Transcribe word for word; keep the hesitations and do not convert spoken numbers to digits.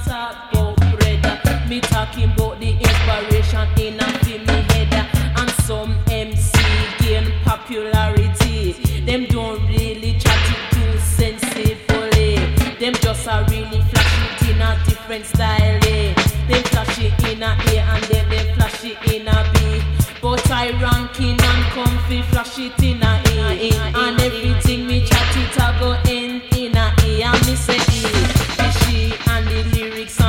talk about bread. Me talking about the inspiration in a film me head. And some M C gain popularity. Them don't really chat it too sensibly. Them just a really flash it in a different style. Eh? Them flash it in a A and then they flash it in a B. But I ranking and comfy flash it in a A. And everything me chat it I go in in a A. And me say E, the she and the lyrics